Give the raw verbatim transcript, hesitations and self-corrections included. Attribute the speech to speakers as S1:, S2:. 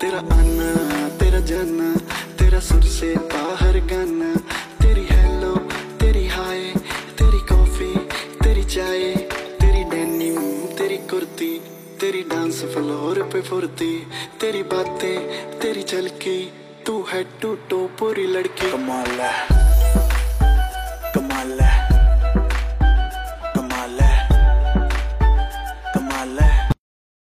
S1: तेरा आना तेरा जाना, तेरा सुर से बाहर गाना, तेरी हेलो तेरी हाय, तेरी कॉफी तेरी चाय, तेरी डेनिम तेरी कुर्ती, तेरी डांस फ्लोर पे फुर्ती, तेरी बातें तेरी झलकी, तू है टू टो पूरी लड़की। कमाल है।